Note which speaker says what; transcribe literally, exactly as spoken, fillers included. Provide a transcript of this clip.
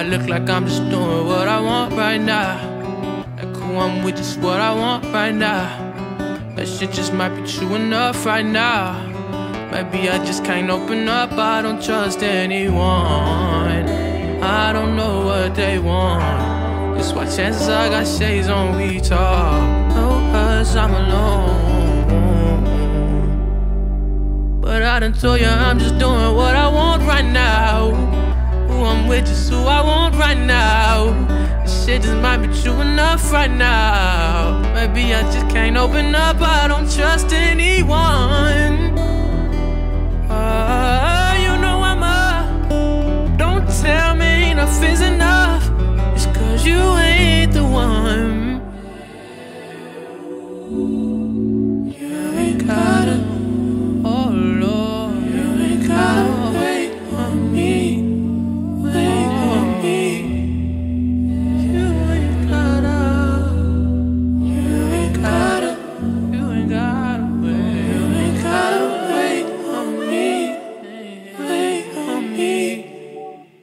Speaker 1: might look like I'm just doing what I want right now. Like who I'm with is what I want right now. That shit just might be true enough right now. Maybe I just can't open up, I don't trust anyone. I don't know what they want. That's why chances I got shades on, we talk. No, cause I'm alone. But I done told you I'm just doing what I want right now. Who I'm with is who I want right now. This shit just might be true enough right now. Maybe I just can't open up, I don't trust anyone.